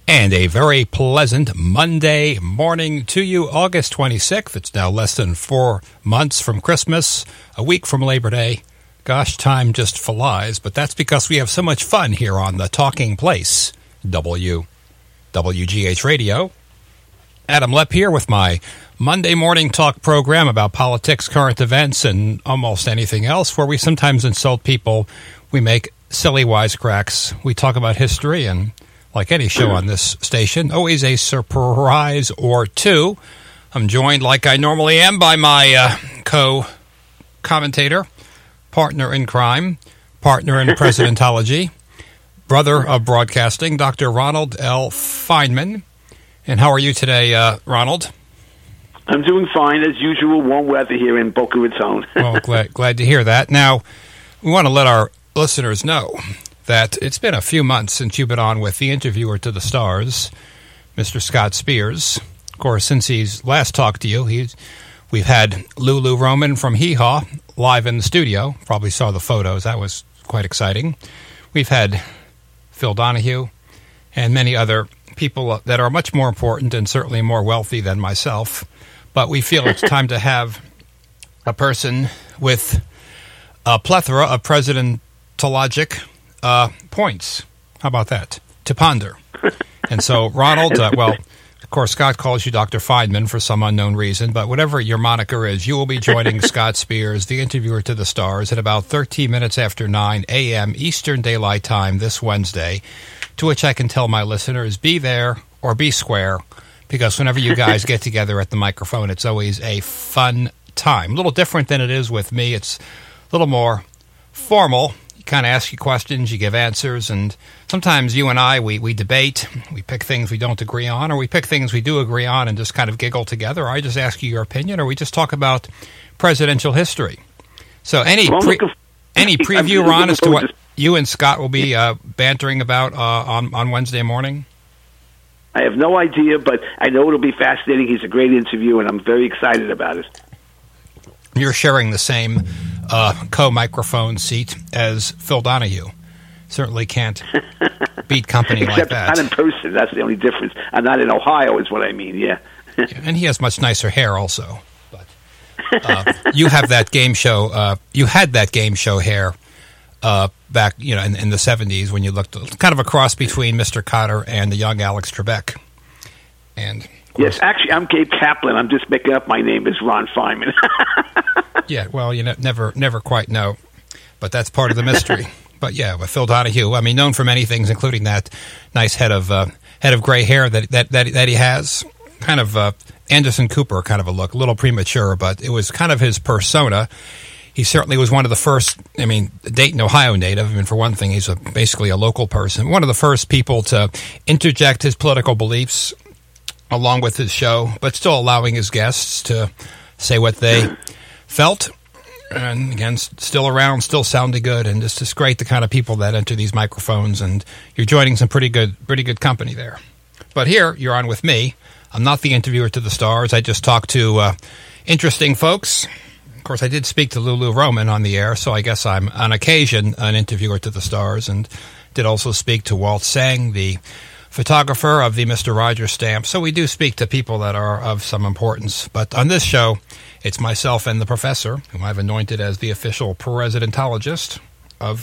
And a very pleasant Monday morning to you, August 26th. It's now less than 4 months from Christmas, a week from Labor Day. Gosh, time just flies, but that's because we have so much fun here on the Talking Place, WGH Radio. Adam Lepp here with my Monday morning talk program about politics, current events, and almost anything else, where we sometimes insult people. We make silly wisecracks. We talk about history, and like any show on this station, always a surprise or two. I'm joined, like I normally am, by my co-commentator, partner in crime, partner in presidentology, brother of broadcasting, Dr. Ronald L. Feynman. And how are you today, Ronald? I'm doing fine, as usual. Warm weather here in Boca Raton. Well, glad to hear that. Now, we want to let our listeners know that it's been a few months since you've been on with the interviewer to the stars, Mr. Scott Spears. Of course, since he's last talked to you, we've had Lulu Roman from Hee Haw live in the studio. Probably saw the photos. That was quite exciting. We've had Phil Donahue and many other people that are much more important and certainly more wealthy than myself. But we feel it's time to have a person with a plethora of presidentologic points. How about that? To ponder. And so, Ronald, well, of course, Scott calls you Dr. Feynman for some unknown reason, but whatever your moniker is, you will be joining Scott Spears, the interviewer to the stars, at about 13 minutes after 9 a.m. Eastern Daylight Time this Wednesday, to which I can tell my listeners, be there or be square, because whenever you guys get together at the microphone, it's always a fun time. A little different than it is with me. It's a little more formal. Kind of ask you questions, you give answers, and sometimes you and I, we debate, we pick things we don't agree on, or we pick things we do agree on and just kind of giggle together, or I just ask you your opinion, or we just talk about presidential history. So any preview, Ron, as to what you and Scott will be bantering about on Wednesday morning? I have no idea, but I know it'll be fascinating. He's a great interview, and I'm very excited about it. You're sharing the same co-microphone seat as Phil Donahue. Certainly can't beat company like that. Not in person. That's the only difference. I'm not in Ohio is what I mean, yeah. And he has much nicer hair also. But you have that game show. You had that game show hair back, in the 70s when you looked kind of a cross between Mr. Cotter and the young Alex Trebek. And yes, actually, I'm Gabe Kaplan. I'm just making up my name as Ron Feynman. Yeah, well, never quite know, but that's part of the mystery. But yeah, with Phil Donahue, I mean, known for many things, including that nice head of gray hair that he has, kind of Anderson Cooper kind of a look, a little premature, but it was kind of his persona. He certainly was one of the first. I mean, Dayton, Ohio native. I mean, for one thing, he's basically a local person. One of the first people to interject his political beliefs along with his show, but still allowing his guests to say what they felt. And again, still around, still sounding good, and it's just great, the kind of people that enter these microphones, and you're joining some pretty good company there. But here, you're on with me. I'm not the interviewer to the stars. I just talk to interesting folks. Of course, I did speak to Lulu Roman on the air, so I guess I'm, on occasion, an interviewer to the stars, and did also speak to Walt Sang, the photographer of the Mr. Rogers stamp. So we do speak to people that are of some importance. But on this show, it's myself and the professor, whom I've anointed as the official presidentologist of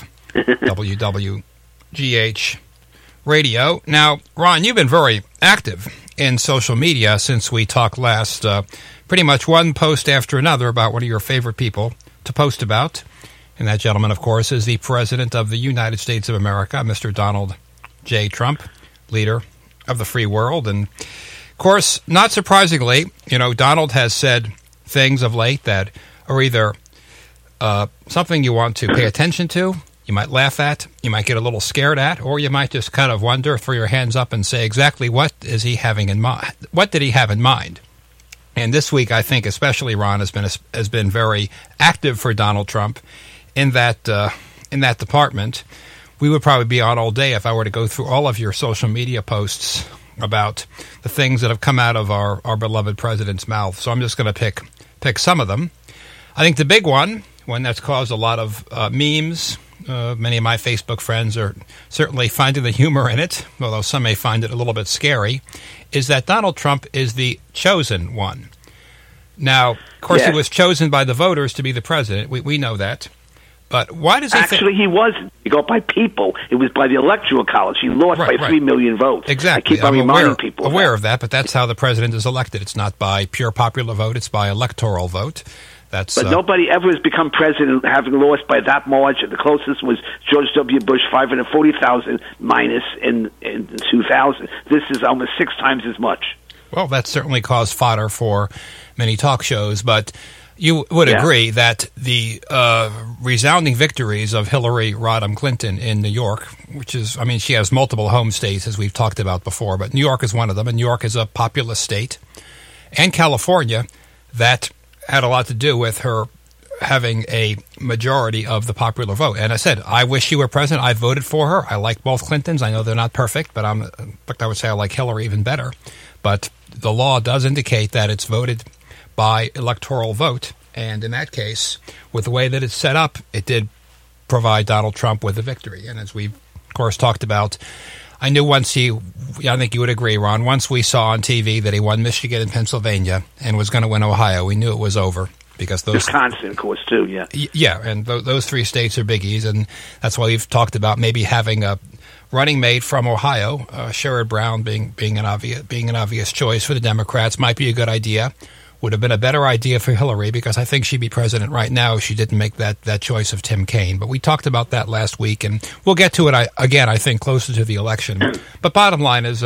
WGH Radio. Now, Ron, you've been very active in social media since we talked last. Pretty much one post after another about one of your favorite people to post about. And that gentleman, of course, is the President of the United States of America, Mr. Donald J. Trump, leader of the free world. And, of course, not surprisingly, Donald has said things of late that are either something you want to pay attention to, you might laugh at, you might get a little scared at, or you might just kind of wonder, throw your hands up and say exactly what is he having in mind? What did he have in mind? And this week, I think, especially, Ron, has been very active for Donald Trump in that department. We would probably be on all day if I were to go through all of your social media posts about the things that have come out of our beloved president's mouth. So I'm just going to pick some of them. I think the big one that's caused a lot of memes many of my Facebook friends are certainly finding the humor in it, although some may find it a little bit scary, is that Donald Trump is the chosen one. Now, of course, He was chosen by the voters to be the president. We know that. But why does he Actually, he wasn't. You go by people. It was by the Electoral College. He lost by 3 million votes. Exactly. I keep on reminding people of that, but that's how the president is elected. It's not by pure popular vote. It's by electoral vote. But nobody ever has become president having lost by that margin. The closest was George W. Bush, 540,000 minus in 2000. This is almost 6 times as much. Well, that certainly caused fodder for many talk shows, but you would agree that the resounding victories of Hillary Rodham Clinton in New York, which is, I mean, she has multiple home states, as we've talked about before, but New York is one of them, and New York is a populous state, and California, that had a lot to do with her having a majority of the popular vote. And I said, I wish she were president. I voted for her. I like both Clintons. I know they're not perfect, but in fact, I would say I like Hillary even better. But the law does indicate that it's voted by electoral vote. And in that case, with the way that it's set up, it did provide Donald Trump with a victory. And as we've, of course, talked about, I knew I think you would agree, Ron, once we saw on TV that he won Michigan and Pennsylvania and was going to win Ohio, we knew it was over. Because Wisconsin, of course, too, yeah. Yeah, and those 3 states are biggies, and that's why we've talked about maybe having a running mate from Ohio, Sherrod Brown being an obvious choice for the Democrats might be a good idea. Would have been a better idea for Hillary because I think she'd be president right now if she didn't make that choice of Tim Kaine. But we talked about that last week, and we'll get to it again, I think, closer to the election. But bottom line is,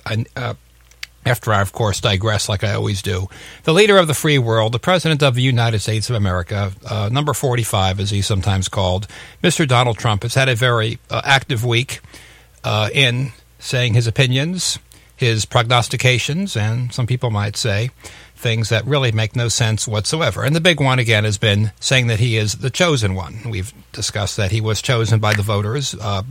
after I, of course, digress like I always do, the leader of the free world, the President of the United States of America, number 45, as he's sometimes called, Mr. Donald Trump, has had a very active week in saying his opinions, his prognostications, and some people might say things that really make no sense whatsoever. And the big one, again, has been saying that he is the chosen one. We've discussed that he was chosen by the voters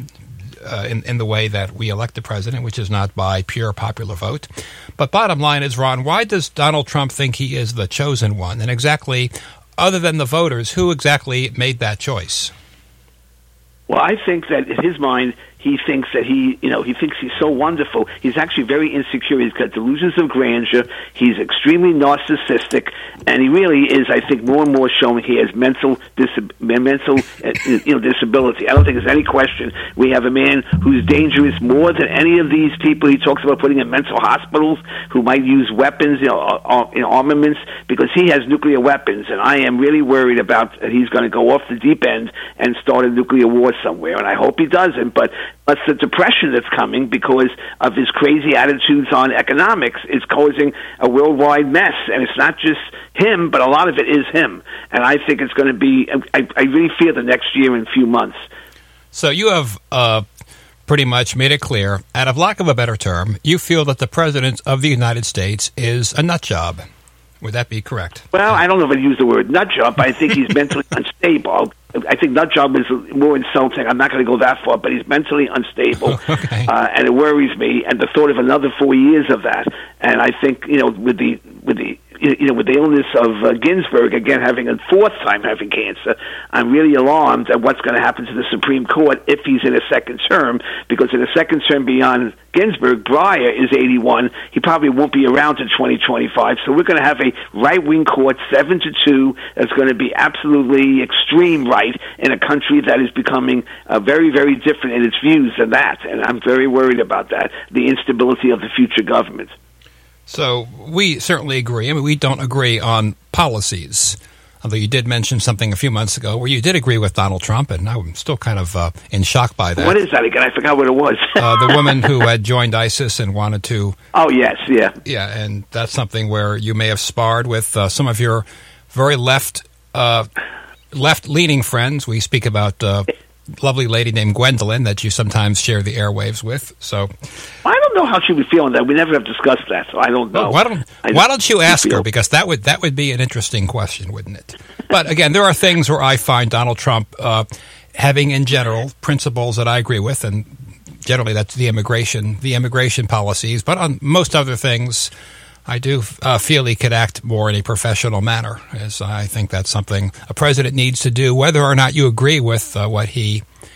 in the way that we elect the president, which is not by pure popular vote. But bottom line is, Ron, why does Donald Trump think he is the chosen one? And exactly, other than the voters, who exactly made that choice? Well, I think that in his mind, he thinks that he thinks he's so wonderful. He's actually very insecure. He's got delusions of grandeur. He's extremely narcissistic, and he really is, I think, more and more showing he has mental disability. I don't think there's any question. We have a man who's dangerous more than any of these people he talks about putting in mental hospitals, who might use weapons, armaments, because he has nuclear weapons, and I am really worried about that he's going to go off the deep end and start a nuclear war somewhere, and I hope he doesn't, but the depression that's coming because of his crazy attitudes on economics is causing a worldwide mess. And it's not just him, but a lot of it is him. And I think it's going to be, I really fear the next year and few months. So you have pretty much made it clear, out of lack of a better term, you feel that the President of the United States is a nut job. Would that be correct? Well, I don't know if I'd use the word nut job, but I think he's mentally unstable. I think nut job is more insulting. I'm not going to go that far, but he's mentally unstable, okay. And it worries me. And the thought of another 4 years of that, and I think with the illness of Ginsburg again having a 4th time having cancer, I'm really alarmed at what's going to happen to the Supreme Court if he's in a second term. Because in a second term beyond Ginsburg, Breyer is 81. He probably won't be around to 2025. So we're going to have a right-wing court 7-2 that's going to be absolutely extreme right in a country that is becoming very, very different in its views than that. And I'm very worried about that, the instability of the future government. So we certainly agree. I mean, we don't agree on policies, although you did mention something a few months ago where you did agree with Donald Trump, and I'm still kind of in shock by that. What is that again? I forgot what it was. The woman who had joined ISIS and wanted to... Oh, yes, yeah. Yeah, and that's something where you may have sparred with some of your very left-leaning friends. We speak about lovely lady named Gwendolyn that you sometimes share the airwaves with. So I don't know how she would feel on that. We never have discussed that, so I don't know. Well, why don't you ask her? Because that would be an interesting question, wouldn't it? But again, there are things where I find Donald Trump having, in general, principles that I agree with, and generally that's the immigration policies. But on most other things, I do feel he could act more in a professional manner, as I think that's something a president needs to do, whether or not you agree with what he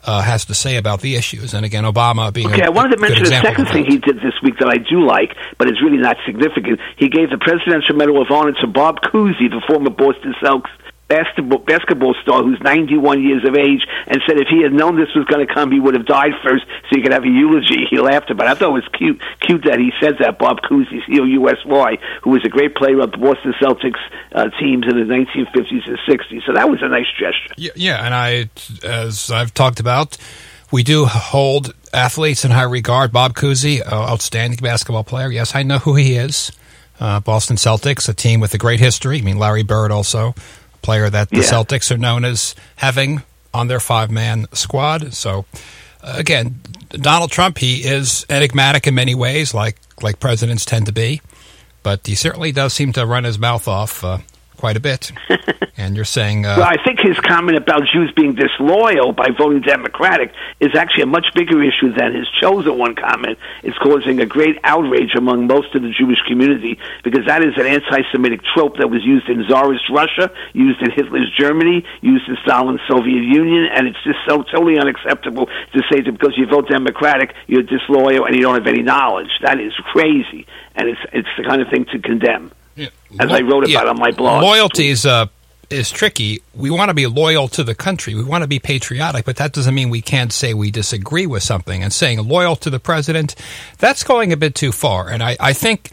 has to say about the issues. And again, Obama being I wanted to mention a second thing he did this week that I do like, but it's really not significant. He gave the Presidential Medal of Honor to Bob Cousy, the former Boston Celtics basketball star who's 91 years of age, and said if he had known this was going to come, he would have died first so he could have a eulogy. He laughed about it. I thought it was cute that he said that, Bob Cousy, C-O-U-S-Y, who was a great player of the Boston Celtics teams in the 1950s and 60s. So that was a nice gesture. Yeah, and as I've talked about, we do hold athletes in high regard. Bob Cousy, outstanding basketball player. Yes, I know who he is. Boston Celtics, a team with a great history. I mean, Larry Bird also, player that the Celtics are known as having on their 5-man squad. So, again, Donald Trump, he is enigmatic in many ways, like presidents tend to be, but he certainly does seem to run his mouth off quite a bit. And you're saying... well, I think his comment about Jews being disloyal by voting Democratic is actually a much bigger issue than his chosen one comment. It's causing a great outrage among most of the Jewish community because that is an anti-Semitic trope that was used in Tsarist Russia, used in Hitler's Germany, used in Stalin's Soviet Union, and it's just so totally unacceptable to say that because you vote Democratic, you're disloyal and you don't have any knowledge. That is crazy, and it's the kind of thing to condemn. Yeah. As I wrote about on my blog. Loyalty is tricky. We want to be loyal to the country. We want to be patriotic, but that doesn't mean we can't say we disagree with something. And saying loyal to the president, that's going a bit too far. And I think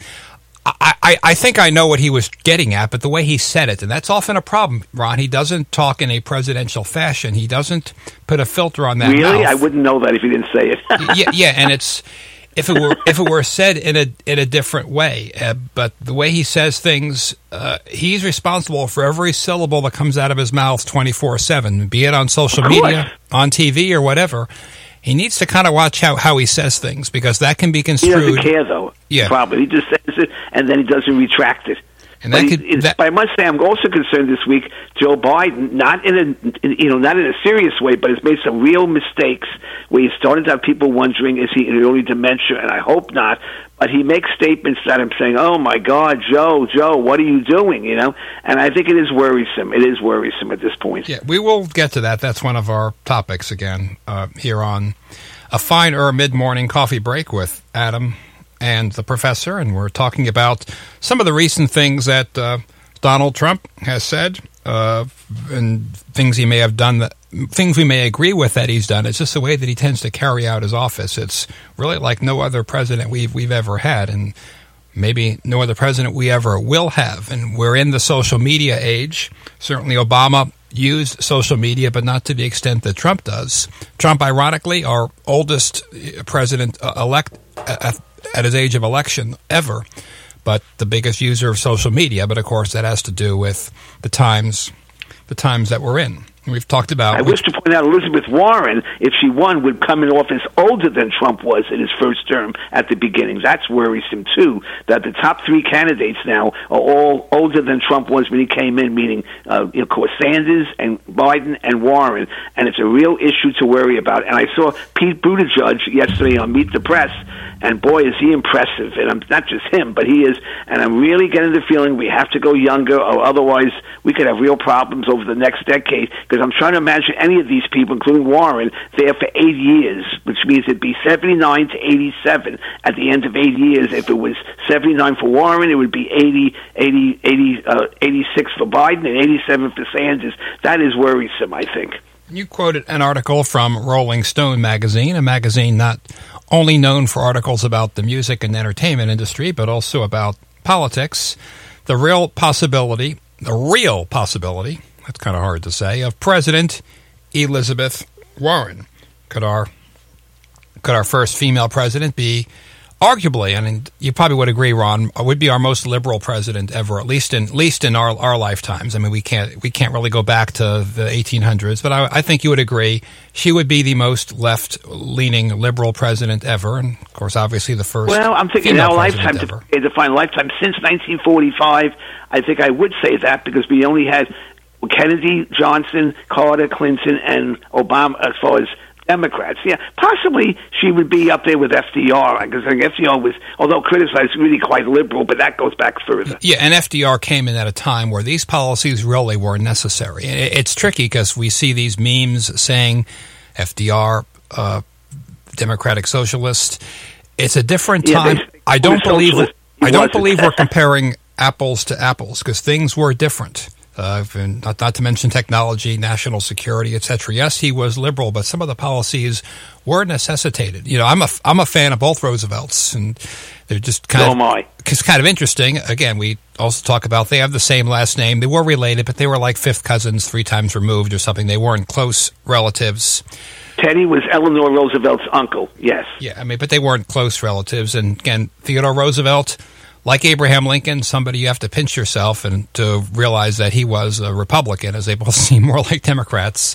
I know what he was getting at, but the way he said it, and that's often a problem, Ron. He doesn't talk in a presidential fashion. He doesn't put a filter on that. Really? mouth. I wouldn't know that if he didn't say it. yeah, and it's... If it were said in a different way, but the way he says things, he's responsible for every syllable that comes out of his mouth 24/7, be it on social media, on TV, or whatever. He needs to kind of watch how he says things because that can be construed. He doesn't care, though. Yeah, probably he just says it and then he doesn't retract it. And but I must say, I'm also concerned this week. Joe Biden, not in a serious way, but has made some real mistakes where he's starting to have people wondering, is he in early dementia? And I hope not. But he makes statements that I'm saying, "Oh my God, Joe, what are you doing?" And I think it is worrisome. It is worrisome at this point. Yeah, we will get to that. That's one of our topics again here on a fine mid-morning coffee break with Adam and the professor, and we're talking about some of the recent things that Donald Trump has said and things he may have done, things we may agree with that he's done. It's just the way that he tends to carry out his office. It's really like no other president we've ever had, and maybe no other president we ever will have. And we're in the social media age. Certainly Obama used social media, but not to the extent that Trump does. Trump, ironically, our oldest president-elect at his age of election ever, but the biggest user of social media. But of course, that has to do with the times that we're in. We've talked about. I wish to point out Elizabeth Warren, if she won, would come in office older than Trump was in his first term at the beginning. That's worrisome too. That the top 3 candidates now are all older than Trump was when he came in. Meaning, of course, Sanders and Biden and Warren, and it's a real issue to worry about. And I saw Pete Buttigieg yesterday on Meet the Press, and boy, is he impressive. And I'm not just him, but he is. And I'm really getting the feeling we have to go younger, or otherwise we could have real problems over the next decade. Because I'm trying to imagine any of these people, including Warren, there for 8 years, which means it'd be 79 to 87 at the end of 8 years. If it was 79 for Warren, it would be 86 for Biden and 87 for Sanders. That is worrisome, I think. You quoted an article from Rolling Stone magazine, a magazine not only known for articles about the music and entertainment industry, but also about politics. The real possibility, that's kind of hard to say, of President Elizabeth Warren. Could our first female president be arguably, and you probably would agree, Ron, would be our most liberal president ever, at least in our lifetimes. I mean, we can't really go back to the 1800s, but I think you would agree she would be the most left-leaning liberal president ever, and of course, obviously the first. Well, I'm thinking in our lifetime, to define lifetime since 1945. I think I would say that because we only had Kennedy, Johnson, Carter, Clinton, and Obama as far as Democrats. Yeah, possibly she would be up there with FDR, because I think FDR was, although criticized, really quite liberal, but that goes back further. Yeah, and FDR came in at a time where these policies really were necessary. It's tricky because we see these memes saying FDR, Democratic Socialist. It's a different time. I don't believe we're comparing apples to apples because things were different. And not to mention technology, national security, etc. Yes, he was liberal, but some of the policies were necessitated. You know, I'm a fan of both Roosevelts, and they're just kind of interesting. Again, we also talk about they have the same last name. They were related, but they were like fifth cousins, 3 times removed or something. They weren't close relatives. Teddy was Eleanor Roosevelt's uncle. Yes. Yeah, I mean, but they weren't close relatives. And again, Theodore Roosevelt, like Abraham Lincoln, somebody you have to pinch yourself and to realize that he was a Republican, as they both seem more like Democrats.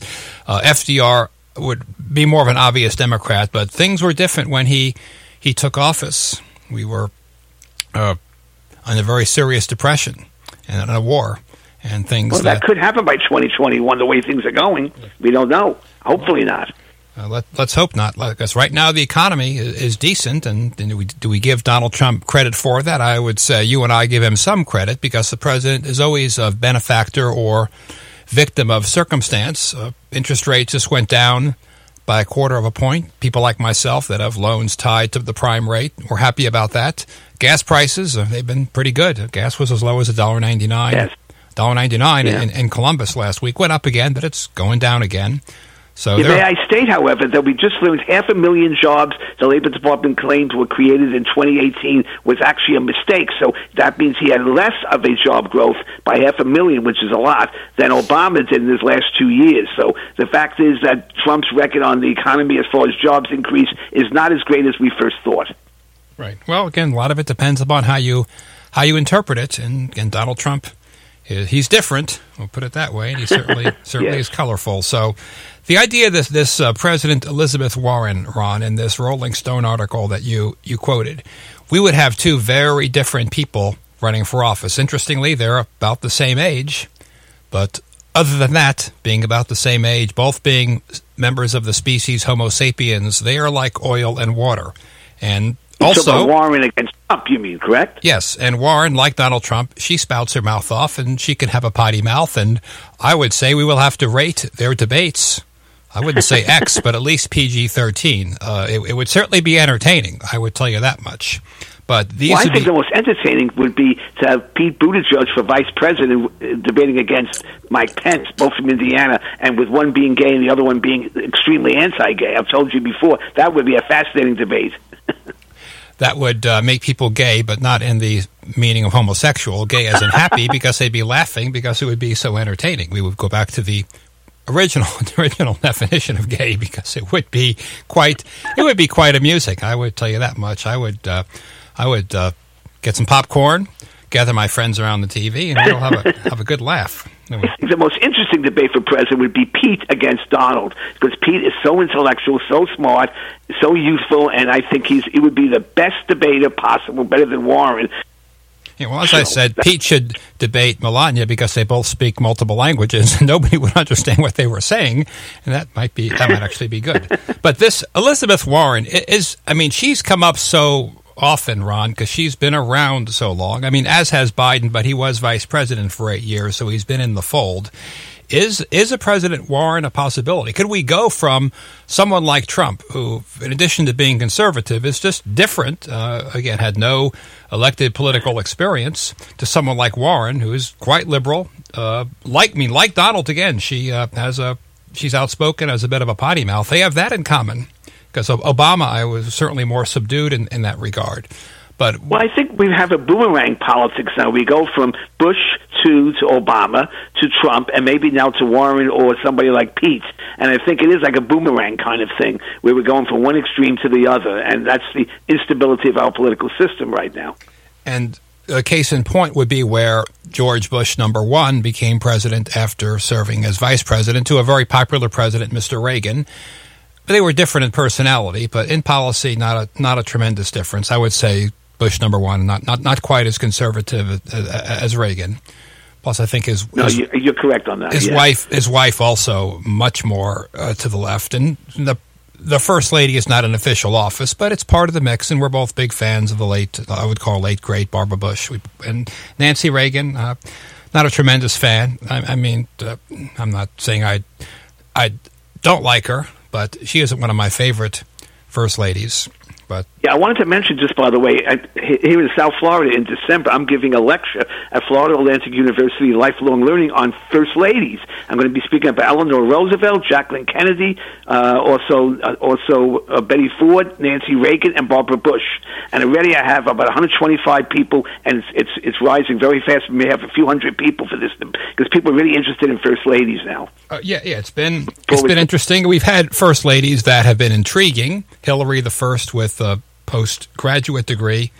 FDR would be more of an obvious Democrat, but things were different when he took office. We were in a very serious depression and a war and things. Well, that could happen by 2021, the way things are going. We don't know. Hopefully not. Let's hope not, because right now the economy is decent, and do we give Donald Trump credit for that? I would say you and I give him some credit, because the president is always a benefactor or victim of circumstance. Interest rates just went down by 1/4 point. People like myself that have loans tied to the prime rate, we're happy about that. Gas prices, they've been pretty good. Gas was as low as $1.99. Yes. $1.99 in Columbus last week. Went up again, but it's going down again. So may I state, however, that we just learned 500,000 jobs the Labor Department claimed were created in 2018 was actually a mistake. So that means he had less of a job growth by 500,000, which is a lot, than Obama did in his last 2 years. So the fact is that Trump's record on the economy as far as jobs increase is not as great as we first thought. Right. Well, again, a lot of it depends upon how you interpret it. And Donald Trump, he's different. We'll put it that way. And he certainly yes. is colorful. So the idea that this President Elizabeth Warren, Ron, in this Rolling Stone article that you quoted, we would have 2 very different people running for office. Interestingly, they're about the same age, but other than that, being about the same age, both being members of the species Homo sapiens, they are like oil and water. And also, Warren against Trump, you mean, correct? Yes, and Warren, like Donald Trump, she spouts her mouth off, and she can have a potty mouth, and I would say we will have to rate their debates. I wouldn't say X, but at least PG-13. It would certainly be entertaining, I would tell you that much. But I think the most entertaining would be to have Pete Buttigieg for vice president debating against Mike Pence, both from Indiana, and with one being gay and the other one being extremely anti-gay. I've told you before, that would be a fascinating debate. That would make people gay, but not in the meaning of homosexual. Gay as in happy, because they'd be laughing because it would be so entertaining. We would go back to the original definition of gay, because it would be quite amusing. I would tell you that much. I would get some popcorn, gather my friends around the TV, and we'll have a good laugh. The most interesting debate for president would be Pete against Donald, because Pete is so intellectual, so smart, so youthful, and I think he would be the best debater possible, better than Warren. Yeah, well, as I said, Pete should debate Melania because they both speak multiple languages, and nobody would understand what they were saying, and that might actually be good. But this Elizabeth Warren she's come up so often, Ron, because she's been around so long. I mean, as has Biden, but he was vice president for 8 years, so he's been in the fold. Is a President Warren a possibility? Could we go from someone like Trump, who, in addition to being conservative, is just different, again, had no elected political experience, to someone like Warren, who is quite liberal, like Donald again. She's outspoken, has a bit of a potty mouth. They have that in common. Because of Obama, I was certainly more subdued in that regard. But I think we have a boomerang politics now. We go from Bush to Obama to Trump, and maybe now to Warren or somebody like Pete. And I think it is like a boomerang kind of thing, where we're going from one extreme to the other, and that's the instability of our political system right now. And a case in point would be where George Bush #1 became president after serving as vice president to a very popular president, Mr. Reagan. They were different in personality, but in policy, not a tremendous difference. I would say Bush #1, not quite as conservative as Reagan. Plus, I think you're correct on that. His wife also much more to the left, and the first lady is not an official office, but it's part of the mix. And we're both big fans of the late great Barbara Bush, and Nancy Reagan. Not a tremendous fan. I'm not saying I don't like her, but she isn't one of my favorite first ladies. But yeah, I wanted to mention, just by the way, here in South Florida in December, I'm giving a lecture at Florida Atlantic University Lifelong Learning on First Ladies. I'm going to be speaking about Eleanor Roosevelt, Jacqueline Kennedy, also Betty Ford, Nancy Reagan, and Barbara Bush. And already I have about 125 people, and it's rising very fast. We may have a few hundred people for this because people are really interested in First Ladies now. Yeah, it's been interesting. We've had First Ladies that have been intriguing. Hillary the first with a postgraduate degree.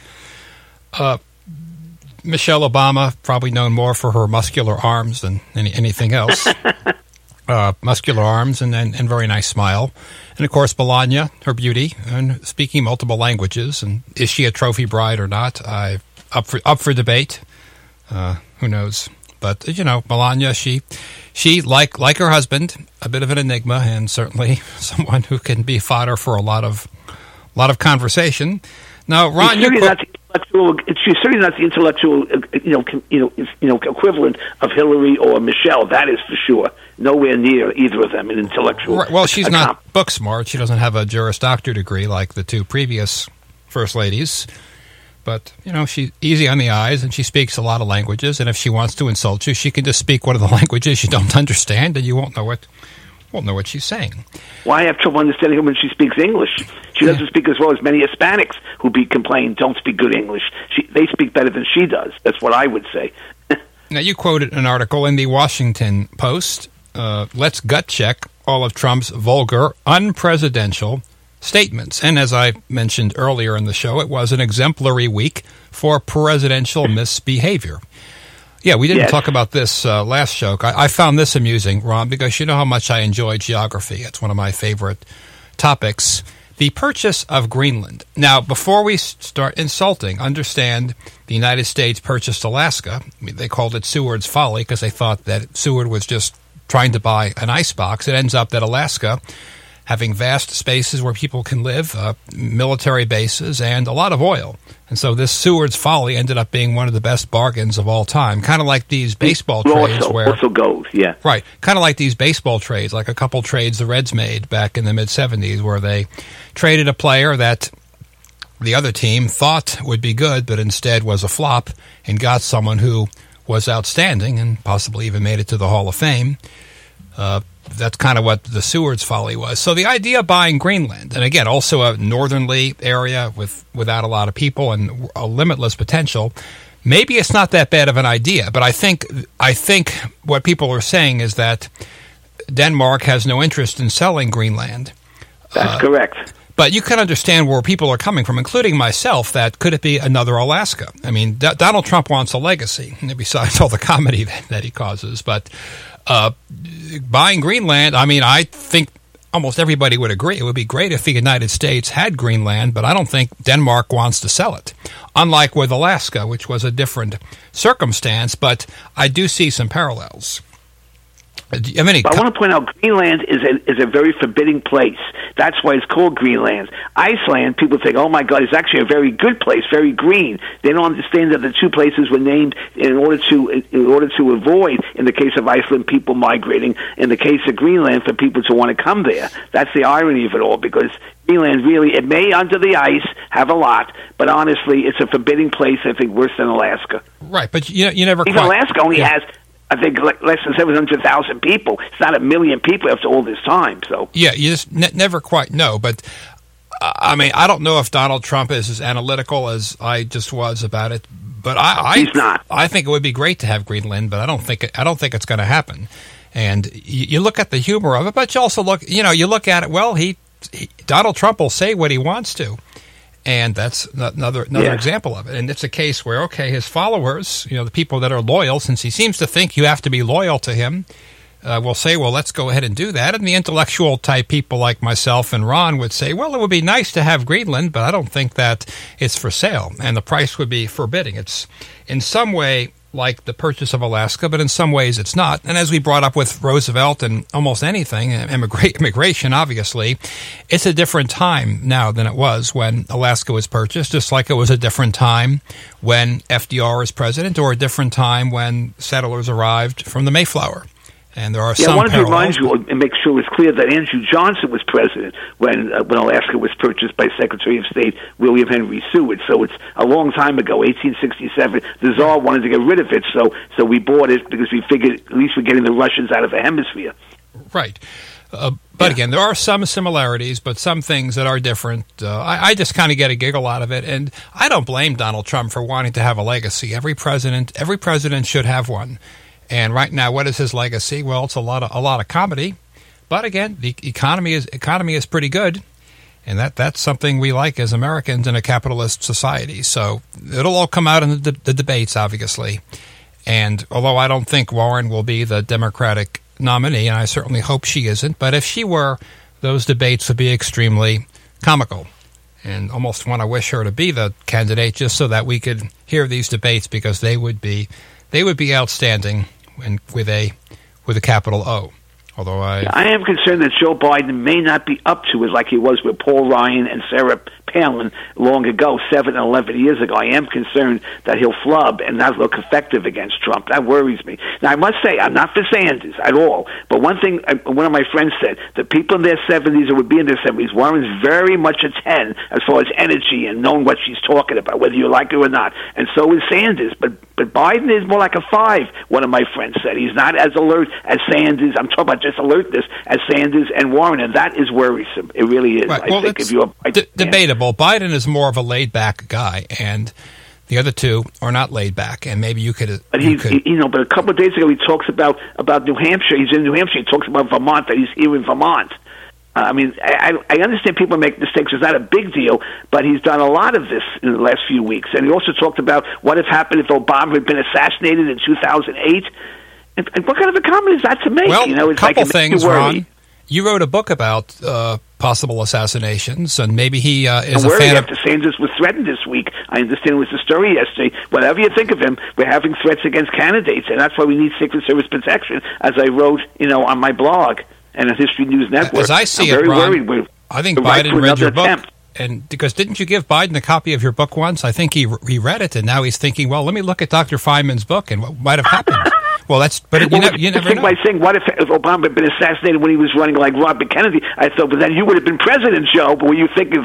Michelle Obama, probably known more for her muscular arms than anything else. Muscular arms and very nice smile. And, of course, Melania, her beauty, and speaking multiple languages. And is she a trophy bride or not? Up for debate. Who knows? But, Melania, she like her husband, a bit of an enigma, and certainly someone who can be fodder for a lot of conversation. Now, Ron, she's certainly not the intellectual, equivalent of Hillary or Michelle. That is for sure. Nowhere near either of them in intellectual. Right. Well, she's not book smart. She doesn't have a Juris Doctor degree like the two previous first ladies. But, she's easy on the eyes, and she speaks a lot of languages. And if she wants to insult you, she can just speak one of the languages you don't understand, and you won't know what she's saying. Well, I have trouble understanding her when she speaks English. She doesn't speak as well as many Hispanics who complain don't speak good English. They speak better than she does. That's what I would say. Now, you quoted an article in the Washington Post. Let's gut check all of Trump's vulgar, unpresidential statements. And as I mentioned earlier in the show, it was an exemplary week for presidential misbehavior. Yeah, we didn't talk about this last show. I found this amusing, Ron, because you know how much I enjoy geography. It's one of my favorite topics. The purchase of Greenland. Now, before we start insulting, understand the United States purchased Alaska. They called it Seward's Folly because they thought that Seward was just trying to buy an icebox. It ends up that Alaska, having vast spaces where people can live, military bases, and a lot of oil. And so this Seward's Folly ended up being one of the best bargains of all time, kind of like these baseball trades. Also gold, yeah. Right, kind of like these baseball trades, like a couple trades the Reds made back in the mid-'70s where they traded a player that the other team thought would be good but instead was a flop and got someone who was outstanding and possibly even made it to the Hall of Fame. That's kind of what the Seward's Folly was. So the idea of buying Greenland, and again, also a northerly area without a lot of people and a limitless potential, maybe it's not that bad of an idea. But I think what people are saying is that Denmark has no interest in selling Greenland. That's correct. But you can understand where people are coming from, including myself, that could it be another Alaska? I mean, Donald Trump wants a legacy, besides all the comedy that he causes. But buying Greenland, I think almost everybody would agree. It would be great if the United States had Greenland, but I don't think Denmark wants to sell it. Unlike with Alaska, which was a different circumstance, but I do see some parallels. I want to point out Greenland is a very forbidding place. That's why it's called Greenland. Iceland, people think, oh my God, it's actually a very good place, very green. They don't understand that the two places were named in order to avoid, in the case of Iceland, people migrating. In the case of Greenland, for people to want to come there. That's the irony of it all, because Greenland really, it may under the ice have a lot, but honestly, it's a forbidding place. I think worse than Alaska. Right, but you never. Even Alaska only has, I think, less than 700,000 people. It's not 1 million people after all this time. So yeah, you just never quite know. But I don't know if Donald Trump is as analytical as I just was about it. But he's not. I think it would be great to have Greenland, but I don't think it's going to happen. And you look at the humor of it, but you also look at it. Well, Donald Trump will say what he wants to. And that's another example of it. And it's a case where, his followers, the people that are loyal, since he seems to think you have to be loyal to him, will say, well, let's go ahead and do that. And the intellectual type people like myself and Ron would say, well, it would be nice to have Greenland, but I don't think that it's for sale. And the price would be forbidding. It's in some way like the purchase of Alaska, but in some ways it's not. And as we brought up with Roosevelt and almost anything, immigration, obviously, it's a different time now than it was when Alaska was purchased, just like it was a different time when FDR was president or a different time when settlers arrived from the Mayflower. And there are I some wanted to parallels. remind you and make sure it's clear that Andrew Johnson was president when Alaska was purchased by Secretary of State William Henry Seward. So it's a long time ago, 1867. The Tsar wanted to get rid of it, so we bought it because we figured at least we're getting the Russians out of the hemisphere. Right. But again, there are some similarities, but some things that are different. I just kind of get a giggle out of it, and I don't blame Donald Trump for wanting to have a legacy. Every president should have one. And right now, what is his legacy? Well, it's a lot of comedy. But again, the economy is pretty good, and that's something we like as Americans in a capitalist society. So it'll all come out in the debates, obviously. And although I don't think Warren will be the Democratic nominee, and I certainly hope she isn't, but if she were, those debates would be extremely comical. And almost want to wish her to be the candidate just so that we could hear these debates, because they would be outstanding with a capital O. Although I am concerned that Joe Biden may not be up to it like he was with Paul Ryan and Sarah Palin long ago, 7 and 11 years ago. I am concerned that he'll flub and not look effective against Trump. That worries me. Now, I must say, I'm not for Sanders at all, but one thing one of my friends said, the people in their 70s or would be in their 70s, Warren's very much a 10 as far as energy and knowing what she's talking about, whether you like it or not, and so is Sanders. But Biden is more like a 5, one of my friends said. He's not as alert as Sanders. I'm talking about just alertness as Sanders and Warren, and that is worrisome. It really is. Right. I think if you're debatable. Biden is more of a laid-back guy, and the other two are not laid back. And maybe you could. But but a couple of days ago he talks about New Hampshire. He's in New Hampshire. He talks about Vermont, that he's here in Vermont. I mean, I understand people make mistakes. It's not a big deal, but he's done a lot of this in the last few weeks. And he also talked about what had happened if Obama had been assassinated in 2008. And what kind of a comment is that to make? Well, it's a couple like things, Ron. You wrote a book about possible assassinations, and maybe he is a fan of... after Sanders was threatened this week. I understand it was a story yesterday. Whatever you think of him, we're having threats against candidates, and that's why we need Secret Service protection, as I wrote, on my blog and on History News Network. As I see I'm it, Ron, worried I think Biden read your book. And because didn't you give Biden a copy of your book once? I think he read it, and now he's thinking, well, let me look at Dr. Feynman's book and what might have happened. Well, you never know. By saying, what if Obama had been assassinated when he was running like Robert Kennedy? I thought, but then you would have been president, Joe. But were you thinking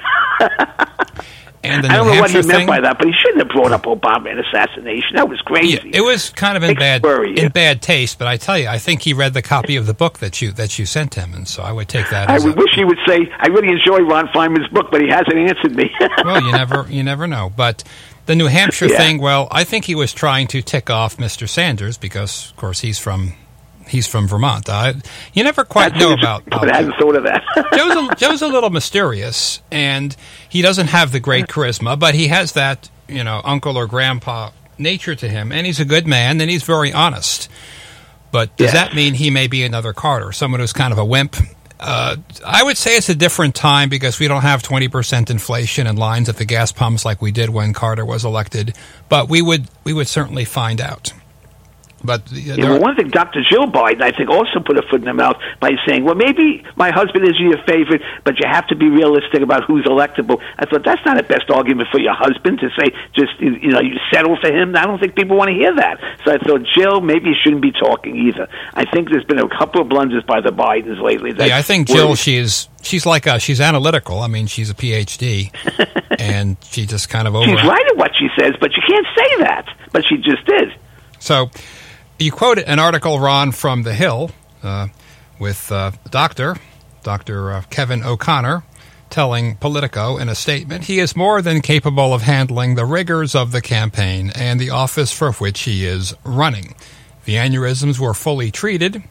that? And I don't know what he meant by that, but he shouldn't have brought up Obama and assassination. That was crazy. Yeah, it was kind of in bad taste. But I tell you, I think he read the copy of the book that you sent him, and so I would take that. I wish he would say, I really enjoy Ron Feynman's book, but he hasn't answered me. Well, you never know, but. The New Hampshire thing, well, I think he was trying to tick off Mr. Sanders because, of course, he's from Vermont. You never quite know about. But I hadn't thought of that. Joe's a little mysterious, and he doesn't have the great charisma, but he has that uncle or grandpa nature to him, and he's a good man, and he's very honest. But does that mean he may be another Carter, someone who's kind of a wimp? I would say it's a different time because we don't have 20% inflation and lines at the gas pumps like we did when Carter was elected. But we would certainly find out. But one thing, Dr. Jill Biden, I think, also put a foot in her mouth by saying, well, maybe my husband isn't your favorite, but you have to be realistic about who's electable. I thought, that's not a best argument for your husband to say, just, you settle for him. I don't think people want to hear that. So I thought, Jill, maybe you shouldn't be talking either. I think there's been a couple of blunders by the Bidens lately. I think Jill, she's analytical. I mean, she's a PhD, and she just kind of She's right at what she says, but you can't say that. But she just did. So... You quote an article, Ron, from The Hill with Dr. Kevin O'Connor telling Politico in a statement, he is more than capable of handling the rigors of the campaign and the office for which he is running. The aneurysms were fully treated. In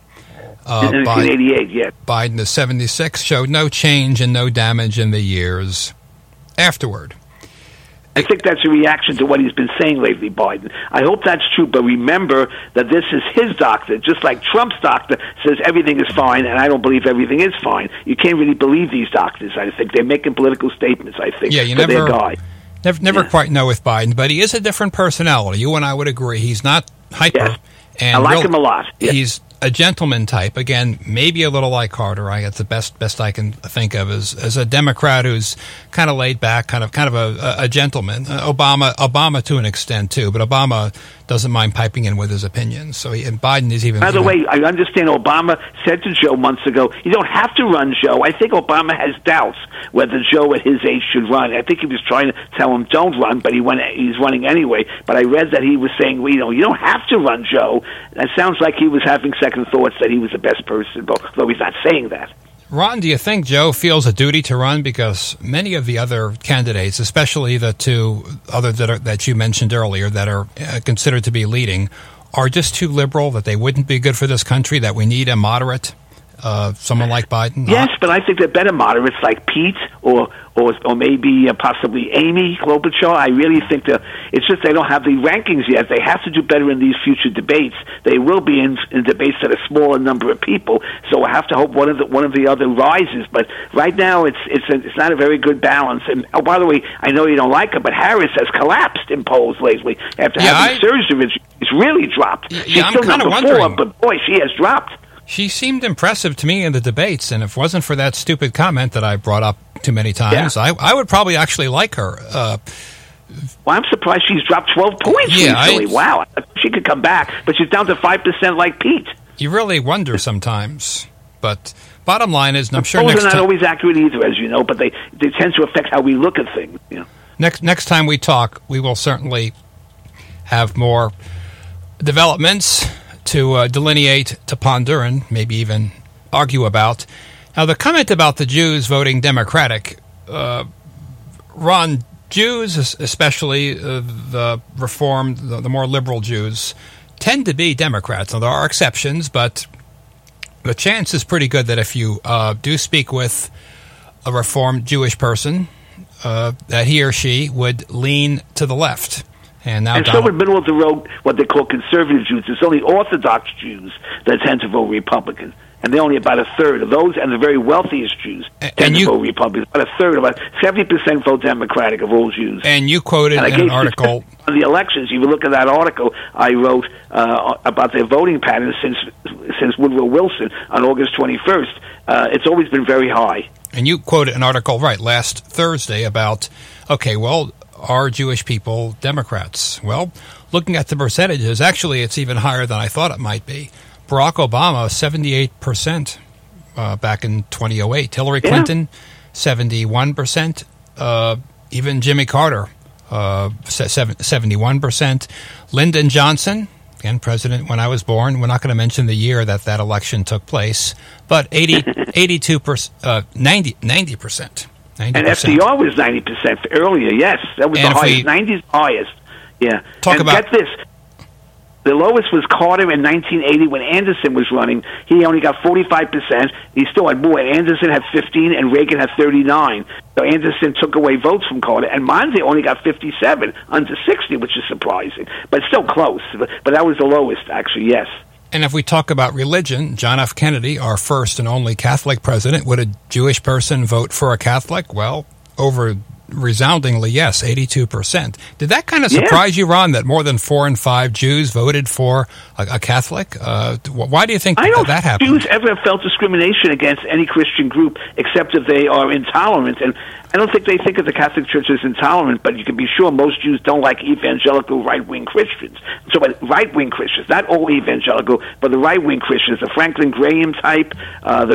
1988, yes. Biden is 76, showed no change and no damage in the years afterward. I think that's a reaction to what he's been saying lately, Biden. I hope that's true, but remember that this is his doctor, just like Trump's doctor says everything is fine, and I don't believe everything is fine. You can't really believe these doctors, I think. They're making political statements, I think, you their guy. Never quite know with Biden, but he is a different personality. You and I would agree. He's not hyper. Yes. And I like him a lot. Yes. a gentleman type. Again, maybe a little like Carter. It's the best I can think of as a Democrat who's kind of laid back, kind of a gentleman. Obama to an extent too, but Obama doesn't mind piping in with his opinions. So and Biden is even. By the way, I understand Obama said to Joe months ago, "You don't have to run, Joe." I think Obama has doubts whether Joe at his age should run. I think he was trying to tell him don't run, but he's running anyway. But I read that he was saying, well, you don't have to run, Joe. That sounds like he was having second thoughts that he was the best person, though he's not saying that. Ron, do you think Joe feels a duty to run? Because many of the other candidates, especially the two other that you mentioned earlier that are considered to be leading, are just too liberal, that they wouldn't be good for this country, that we need a moderate, someone like Biden? Yes, but I think they're better moderates like Pete or maybe possibly Amy Klobuchar. I really think it's just they don't have the rankings yet. They have to do better in these future debates. They will be in debates that a smaller number of people. So I have to hope one of the other rises. But right now it's not a very good balance. And by the way, I know you don't like her, but Harris has collapsed in polls lately after having surgery. She's really dropped. She's still number 4, but boy, she has dropped. She seemed impressive to me in the debates, and if it wasn't for that stupid comment that I brought up too many times, I would probably actually like her. Well, I'm surprised she's dropped 12 points recently. Wow, she could come back, but she's down to 5% like Pete. You really wonder sometimes. But bottom line is, and I'm sure next time... They're not always accurate either, as you know, but they tend to affect how we look at things. You know? Next time we talk, we will certainly have more developments to delineate, to ponder, and maybe even argue about. Now, the comment about the Jews voting Democratic, Ron, Jews, especially the Reformed, the more liberal Jews, tend to be Democrats. Now, there are exceptions, but the chance is pretty good that if you do speak with a Reformed Jewish person, that he or she would lean to the left. And so in middle of the road, what they call conservative Jews, it's only Orthodox Jews that tend to vote Republican. And they're only about a third of those, and the very wealthiest Jews tend to vote Republican. About a third, about 70% vote Democratic of all Jews. And you quoted in an article on the elections. You look at that article I wrote about their voting patterns since Woodrow Wilson on August 21st. It's always been very high. And you quoted an article last Thursday about are Jewish people Democrats? Well, looking at the percentages, actually it's even higher than I thought it might be. Barack Obama, 78% back in 2008. Hillary Clinton, 71%. Even Jimmy Carter, 71%. Lyndon Johnson, again, president when I was born. We're not going to mention the year that election took place, but 82%, 90%. 90%. And FDR was 90% earlier, yes. That was the highest, 90s highest. Yeah. Get this. The lowest was Carter in 1980 when Anderson was running. He only got 45%. He still had more. Anderson had 15 and Reagan had 39. So Anderson took away votes from Carter. And Monte only got 57, under 60, which is surprising. But still close. But that was the lowest, actually, yes. And if we talk about religion, John F. Kennedy, our first and only Catholic president, would a Jewish person vote for a Catholic? Well, resoundingly, yes, 82%. Did that kind of surprise you, Ron, that more than 4 in 5 Jews voted for a Catholic? Why do you think that happened? Jews ever felt discrimination against any Christian group except if they are intolerant. And I don't think they think of the Catholic Church as intolerant, but you can be sure most Jews don't like evangelical right-wing Christians. So, but right-wing Christians, not all evangelical, but the right-wing Christians, the Franklin Graham type, I'm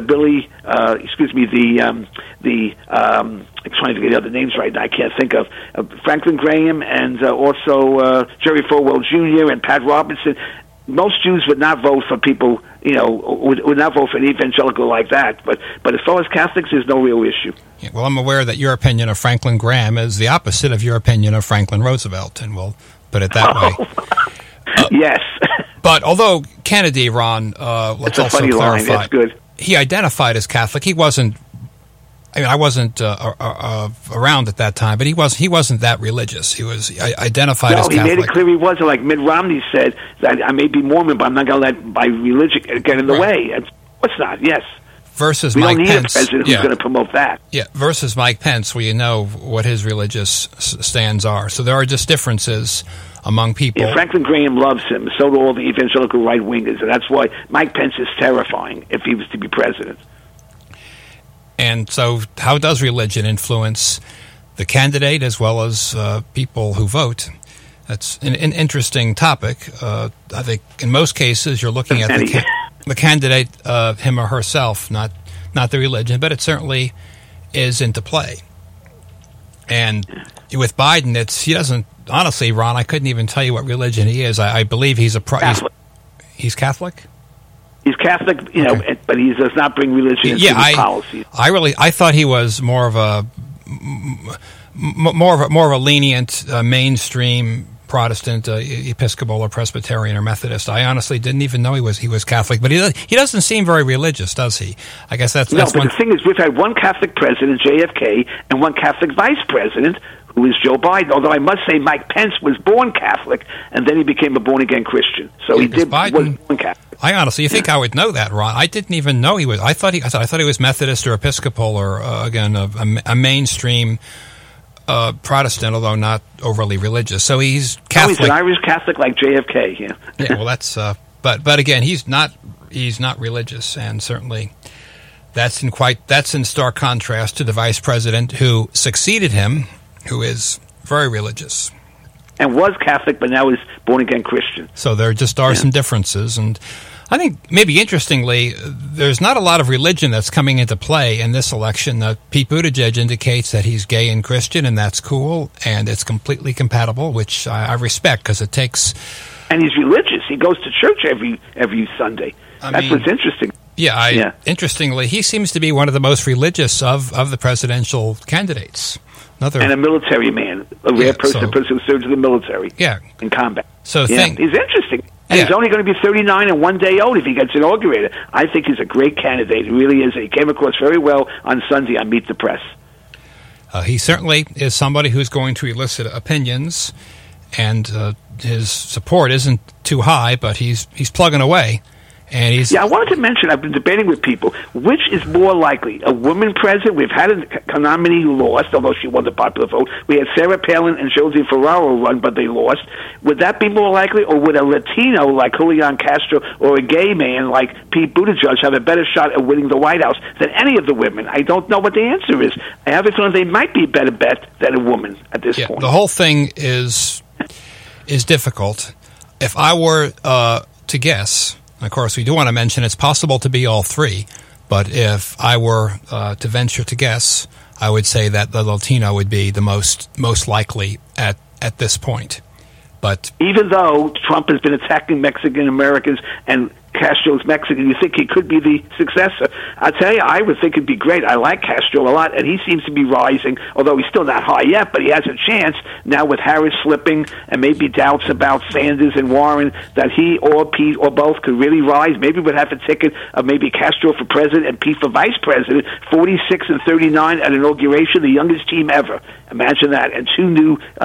trying to get the other names right now. I can't think of Franklin Graham and also Jerry Falwell Jr. and Pat Robertson. Most Jews would not vote for people, would not vote for an evangelical like that. But as far as Catholics, there's no real issue. Yeah, well, I'm aware that your opinion of Franklin Graham is the opposite of your opinion of Franklin Roosevelt, and we'll put it that way. Yes. But although Kennedy, Ron, let's also clarify, good. He identified as Catholic. He wasn't. I wasn't around at that time, but he wasn't that religious. He was identified as Catholic. No, he made it clear he wasn't. Like Mitt Romney said, that I may be Mormon, but I'm not going to let my religion get in the way. Of course not, yes. versus we Mike don't need Pence. a president who's going to promote that. Yeah, versus Mike Pence, where you know what his religious stands are. So there are just differences among people. Yeah, Franklin Graham loves him. So do all the evangelical right-wingers. And that's why Mike Pence is terrifying if he was to be president. And so how does religion influence the candidate as well as people who vote? That's an interesting topic. I think in most cases you're looking at the candidate, him or herself, not the religion, but it certainly is into play. And with Biden, he doesn't, honestly, Ron, I couldn't even tell you what religion he is. I believe he's Catholic. He's Catholic? He's Catholic, you know, but he does not bring religion into his policy. I thought he was more of a lenient mainstream Protestant, Episcopal or Presbyterian or Methodist. I honestly didn't even know he was Catholic, but he doesn't seem very religious, does he? I guess that's but the thing is, we've had one Catholic president, JFK, and one Catholic vice president, who is Joe Biden. Although I must say, Mike Pence was born Catholic, and then he became a born-again Christian. So was born Catholic. I honestly, you think I would know that, Ron? I didn't even know he was. I thought he was Methodist or Episcopal or again a mainstream Protestant, although not overly religious. So he's Catholic. Oh, he's an Irish Catholic like JFK. Yeah. Yeah. Well, that's but again, he's not religious, and certainly that's in stark contrast to the vice president who succeeded him, who is very religious. And was Catholic, but now is born-again Christian. So there just are some differences. And I think maybe interestingly, there's not a lot of religion that's coming into play in this election. Pete Buttigieg indicates that he's gay and Christian, and that's cool, and it's completely compatible, which I respect because it takes... And he's religious. He goes to church every Sunday. That's what's interesting. Yeah, interestingly, he seems to be one of the most religious of the presidential candidates. And a military man, a rare person who served in the military in combat. So he's interesting. And he's only going to be 39 and one day old if he gets inaugurated. I think he's a great candidate. He really is. He came across very well on Sunday on Meet the Press. He certainly is somebody who's going to elicit opinions, and his support isn't too high, but he's plugging away. And I wanted to mention, I've been debating with people, which is more likely, a woman president? We've had a nominee who lost, although she won the popular vote. We had Sarah Palin and Josie Ferraro run, but they lost. Would that be more likely, or would a Latino like Julian Castro or a gay man like Pete Buttigieg have a better shot at winning the White House than any of the women? I don't know what the answer is. I have a feeling they might be a better bet than a woman at this point. The whole thing is difficult. If I were to guess... Of course, we do want to mention it's possible to be all three, but if I were to venture to guess, I would say that the Latino would be the most likely at this point. But even though Trump has been attacking Mexican Americans and Castro's Mexican, you think he could be the successor? I'll tell you, I would think it'd be great. I like Castro a lot, and he seems to be rising, although he's still not high yet, but he has a chance now with Harris slipping and maybe doubts about Sanders and Warren that he or Pete or both could really rise. Maybe we'd have a ticket of maybe Castro for president and Pete for vice president, 46 and 39 at inauguration, the youngest team ever. Imagine that, and two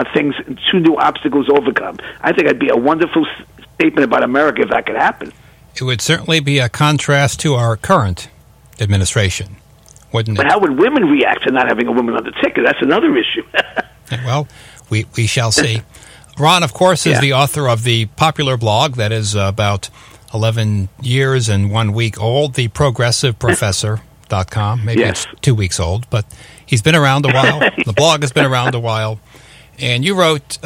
new obstacles overcome. I think it'd be a wonderful statement about America if that could happen. It would certainly be a contrast to our current administration, wouldn't it? But how would women react to not having a woman on the ticket? That's another issue. Well, we shall see. Ron, of course, is the author of the popular blog that is about 11 years and 1 week old, theprogressiveprofessor.com. Maybe it's 2 weeks old, but he's been around a while. The blog has been around a while. And you wrote,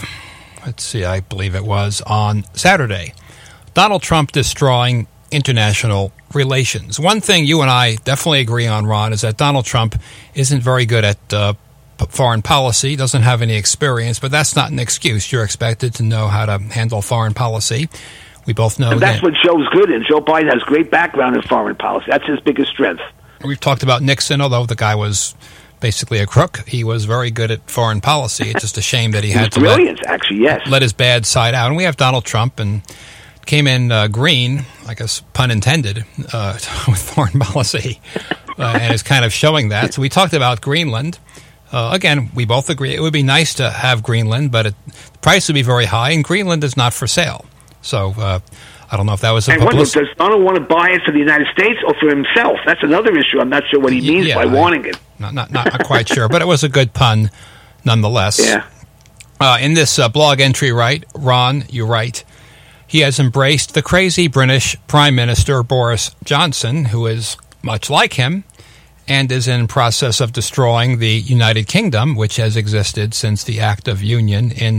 I believe it was on Saturday, Donald Trump destroying international relations. One thing you and I definitely agree on, Ron, is that Donald Trump isn't very good at foreign policy, doesn't have any experience, but that's not an excuse. You're expected to know how to handle foreign policy. We both know and that's what Joe's good in. Joe Biden has great background in foreign policy. That's his biggest strength. We've talked about Nixon, although the guy was basically a crook. He was very good at foreign policy. It's just a shame that he had to let his bad side out. And we have Donald Trump, and came in green, I guess pun intended, with foreign policy, and is kind of showing that. So we talked about Greenland. Again, we both agree it would be nice to have Greenland, but the price would be very high, and Greenland is not for sale. So I don't know if that was a And does Donald want to buy it for the United States or for himself? That's another issue. I'm not sure what he means by wanting it. Not quite sure, but it was a good pun nonetheless. Yeah. In this blog entry, right, Ron, you write, he has embraced the crazy British Prime Minister Boris Johnson, who is much like him, and is in process of destroying the United Kingdom, which has existed since the Act of Union in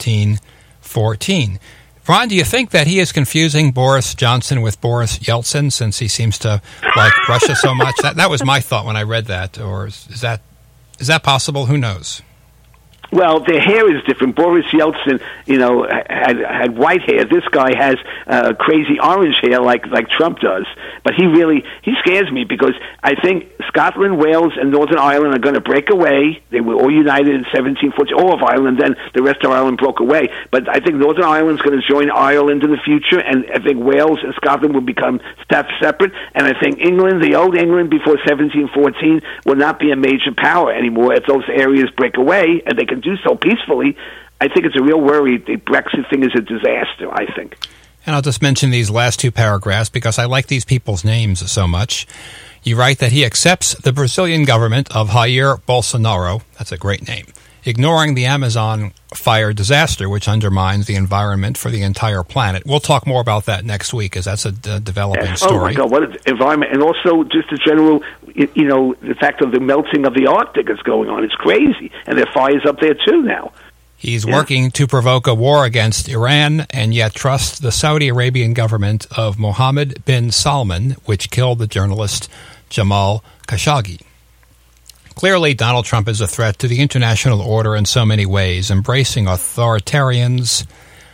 1714. Ron, do you think that he is confusing Boris Johnson with Boris Yeltsin, since he seems to like Russia so much? That was my thought when I read that. Or is that possible? Who knows? Well, their hair is different. Boris Yeltsin, had white hair. This guy has crazy orange hair like Trump does. But he scares me, because I think Scotland, Wales, and Northern Ireland are going to break away. They were all united in 1740. All of Ireland, then the rest of Ireland broke away. But I think Northern Ireland's going to join Ireland in the future, and I think Wales and Scotland will become separate. And I think England, the old England before 1714, will not be a major power anymore if those areas break away, and they can do so peacefully. I think it's a real worry. The Brexit thing is a disaster, I think. And I'll just mention these last two paragraphs because I like these people's names so much. You write that he accepts the Brazilian government of Jair Bolsonaro, that's a great name, ignoring the Amazon fire disaster, which undermines the environment for the entire planet. We'll talk more about that next week, as that's a developing story. Oh, my God, what an environment. And also just the general, the fact of the melting of the Arctic is going on. It's crazy. And there are fires up there, too, now. He's working to provoke a war against Iran, and yet trusts the Saudi Arabian government of Mohammed bin Salman, which killed the journalist Jamal Khashoggi. Clearly, Donald Trump is a threat to the international order in so many ways, embracing authoritarians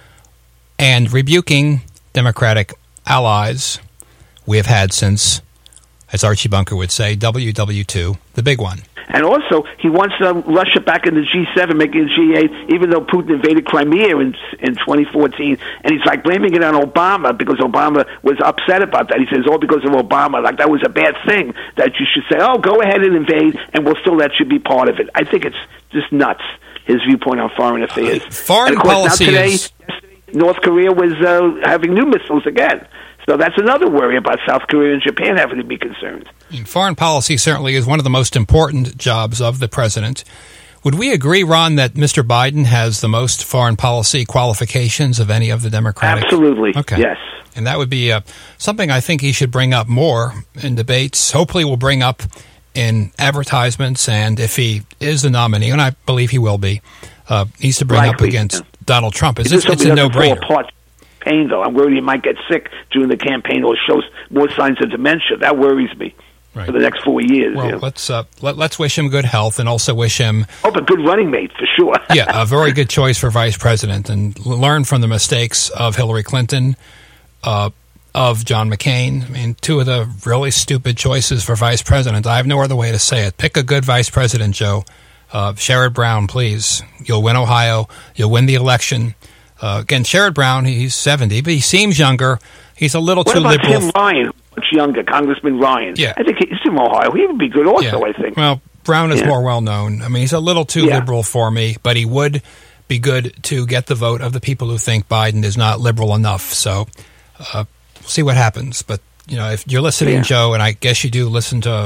and rebuking democratic allies we have had since, as Archie Bunker would say, WW2, the big one. And also, he wants Russia back in the G7, making it G8, even though Putin invaded Crimea in 2014. And he's like blaming it on Obama because Obama was upset about that. He says, because of Obama, like that was a bad thing, that you should say, go ahead and invade, and we'll still let you be part of it. I think it's just nuts, his viewpoint on foreign affairs. Foreign and of course, policy now today, is... North Korea was having new missiles again. So that's another worry about South Korea and Japan having to be concerned. Foreign policy certainly is one of the most important jobs of the president. Would we agree, Ron, that Mr. Biden has the most foreign policy qualifications of any of the Democratic? Absolutely, okay. Yes. And that would be something I think he should bring up more in debates. Hopefully we'll bring up in advertisements, and if he is the nominee, and I believe he will be, needs to bring up against Donald Trump. It's a no-brainer. Though I'm worried he might get sick during the campaign or shows more signs of dementia. That worries me for the next 4 years. Well, let's wish him good health and also wish him a good running mate for sure. Yeah, a very good choice for vice president, and learn from the mistakes of Hillary Clinton, of John McCain. I mean, two of the really stupid choices for vice president. I have no other way to say it. Pick a good vice president, Joe. Sherrod Brown, please. You'll win Ohio. You'll win the election. Again, Sherrod Brown, he's 70, but he seems younger. He's a little too liberal. What about Tim Ryan, much younger, Congressman Ryan? Yeah. I think he's from Ohio. He would be good also, I think. Well, Brown is more well-known. I mean, he's a little too liberal for me, but he would be good to get the vote of the people who think Biden is not liberal enough. So we'll see what happens. But, if you're listening, Joe, and I guess you do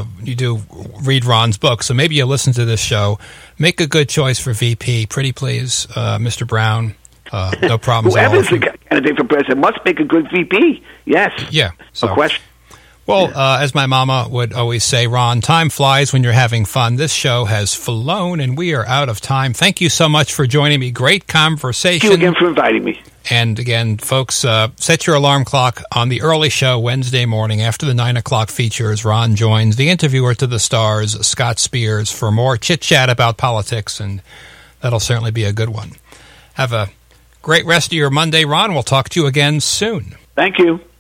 read Ron's book, so maybe you listen to this show, make a good choice for VP. Pretty please, Mr. Brown. No problems at all. Whoever's the candidate for president must make a good VP. Yes. Yeah. No question. Well, as my mama would always say, Ron, time flies when you're having fun. This show has flown, and we are out of time. Thank you so much for joining me. Great conversation. Thank you again for inviting me. And again, folks, set your alarm clock on the early show Wednesday morning after the 9 o'clock features. Ron joins the interviewer to the stars, Scott Spears, for more chit-chat about politics, and that'll certainly be a good one. Have a great rest of your Monday, Ron. We'll talk to you again soon. Thank you.